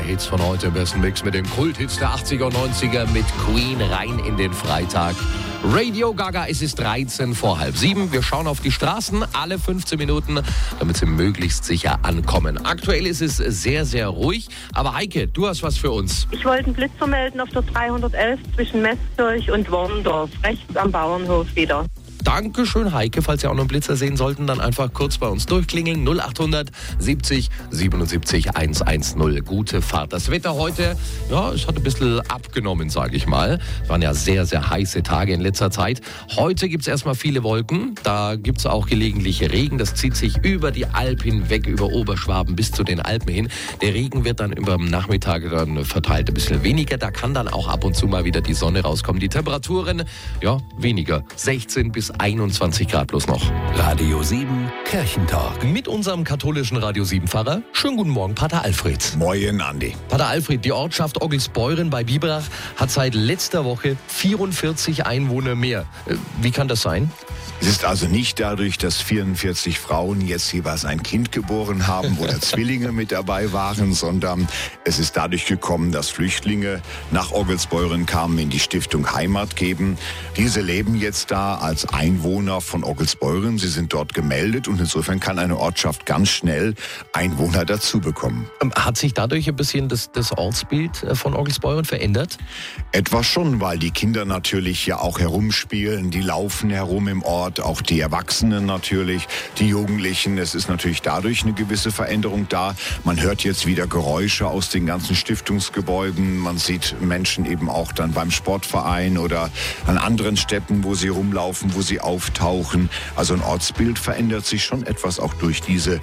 Hits von heute im besten Mix mit den Kulthits der 80er und 90er mit Queen rein in den Freitag. Radio Gaga, es ist 13 vor halb 7. Wir schauen auf die Straßen alle 15 Minuten, damit sie möglichst sicher ankommen. Aktuell ist es sehr, sehr ruhig. Aber Heike, du hast was für uns. Ich wollte einen Blitzer melden auf der 311 zwischen Meßkirch und Wormdorf, rechts am Bauernhof wieder. Dankeschön, Heike. Falls Sie auch noch einen Blitzer sehen sollten, dann einfach kurz bei uns durchklingeln. 0800 70 77 110. Gute Fahrt. Das Wetter heute, ja, es hat ein bisschen abgenommen, sage ich mal. Es waren ja sehr, sehr heiße Tage in letzter Zeit. Heute gibt es erstmal viele Wolken. Da gibt es auch gelegentlich Regen. Das zieht sich über die Alp hinweg, über Oberschwaben bis zu den Alpen hin. Der Regen wird dann über den Nachmittag dann verteilt ein bisschen weniger. Da kann dann auch ab und zu mal wieder die Sonne rauskommen. Die Temperaturen, ja, weniger. 16 bis 21 Grad bloß noch. Radio 7 Kirchentalk. Mit unserem katholischen Radio 7-Pfarrer. Schönen guten Morgen, Pater Alfred. Moin, Andi. Pater Alfred, die Ortschaft Oggelsbeuren bei Biberach hat seit letzter Woche 44 Einwohner mehr. Wie kann das sein? Es ist also nicht dadurch, dass 44 Frauen jetzt jeweils ein Kind geboren haben oder Zwillinge mit dabei waren, sondern es ist dadurch gekommen, dass Flüchtlinge nach Oggelsbeuren kamen, in die Stiftung Heimat geben. Diese leben jetzt da als Einwohner von Oggelsbeuren. Sie sind dort gemeldet und insofern kann eine Ortschaft ganz schnell Einwohner dazu bekommen. Hat sich dadurch ein bisschen das Ortsbild von Oggelsbeuren verändert? Etwas schon, weil die Kinder natürlich ja auch herumspielen, die laufen herum im Ort. Auch die Erwachsenen natürlich, die Jugendlichen. Es ist natürlich dadurch eine gewisse Veränderung da. Man hört jetzt wieder Geräusche aus den ganzen Stiftungsgebäuden. Man sieht Menschen eben auch dann beim Sportverein oder an anderen Städten, wo sie rumlaufen, wo sie auftauchen. Also ein Ortsbild verändert sich schon etwas auch durch diese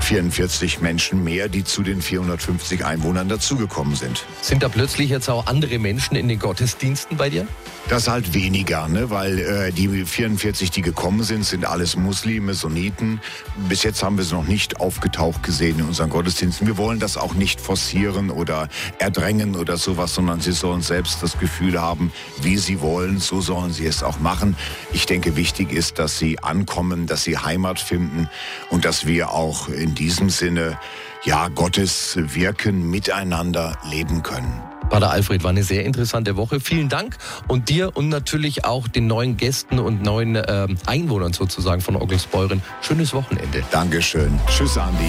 44 Menschen mehr, die zu den 450 Einwohnern dazugekommen sind. Sind da plötzlich jetzt auch andere Menschen in den Gottesdiensten bei dir? Das halt weniger, ne? Weil die 44, die gekommen sind alles Muslime, Sunniten. Bis jetzt haben wir sie noch nicht aufgetaucht gesehen in unseren Gottesdiensten. Wir wollen das auch nicht forcieren oder erdrängen oder sowas, sondern sie sollen selbst das Gefühl haben, wie sie wollen, so sollen sie es auch machen. Ich denke, wichtig ist, dass sie ankommen, dass sie Heimat finden und dass wir auch in diesem Sinne, ja, Gottes Wirken miteinander leben können. Pater Alfred, war eine sehr interessante Woche. Vielen Dank und dir und natürlich auch den neuen Gästen und neuen Einwohnern sozusagen von Oggelsbeuren. Schönes Wochenende. Dankeschön. Tschüss, Andi.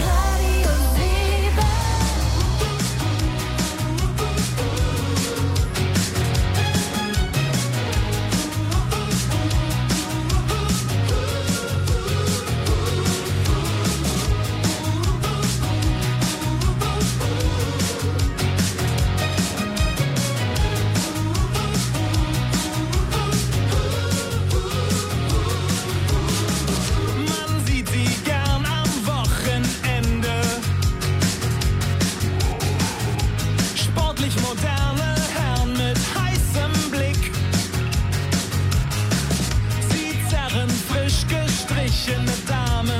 Damen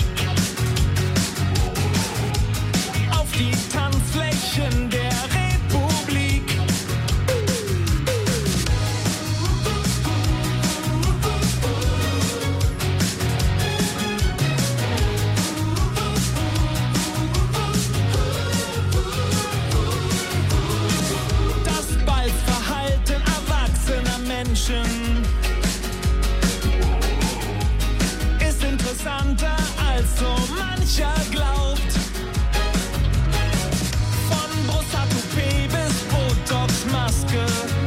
auf die Tanzflächen der Republik. Das Balzverhalten erwachsener Menschen interessanter als so mancher glaubt. Von Brusthaar-Toupet bis Botox-Maske.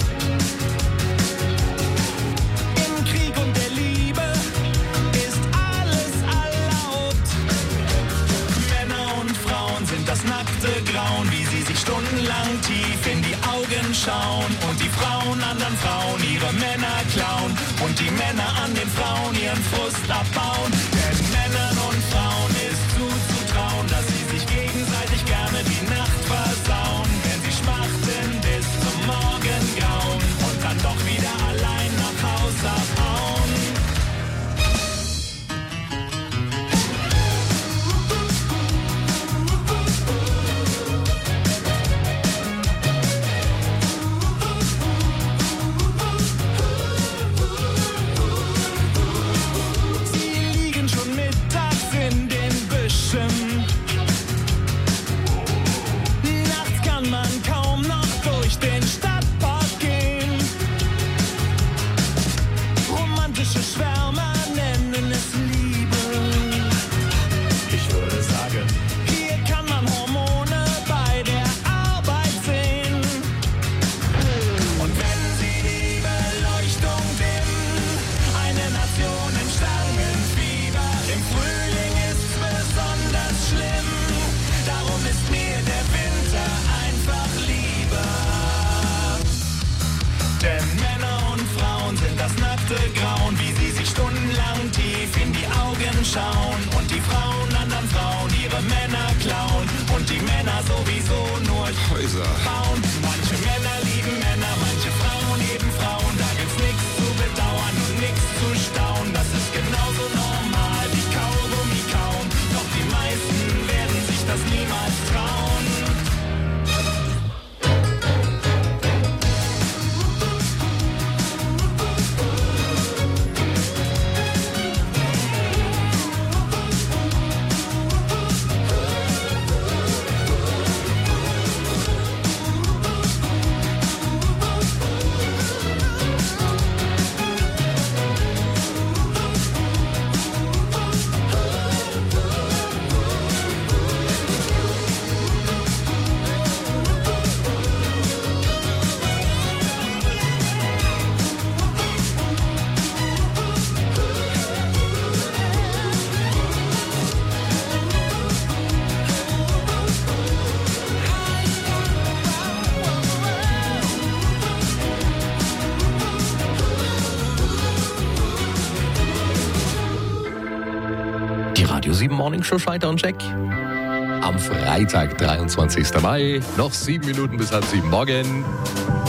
Im Krieg und der Liebe ist alles erlaubt. Männer und Frauen sind das nackte Grauen, wie sie sich stundenlang tief in die Augen schauen. Und die Frauen anderen Frauen ihre Männer klauen. Und die Männer an den Frauen ihren Frust abbauen. Denn Männern und Frauen ist zuzutrauen, dass sie sich gegenseitig gerne die Nacht versauen. Wenn sie schmachten bis zum Morgengrauen und dann doch wieder allein nach Haus abhauen. Sie liegen schon mittags in schauen und die Frauen anderen Frauen ihre Männer klauen und die Männer sowieso nur Häuser bauen. Manche Männer lieben Männer, manche Frauen lieben Frauen. Da gibt's nichts zu bedauern und nichts zu staunen. Das ist genauso normal wie Kaugummi kauen. Doch die meisten werden sich das niemals trauen. Die Radio 7 Morning Show Schalter und Check. Am Freitag, 23. Mai. Noch 7 Minuten bis 6:30 morgen.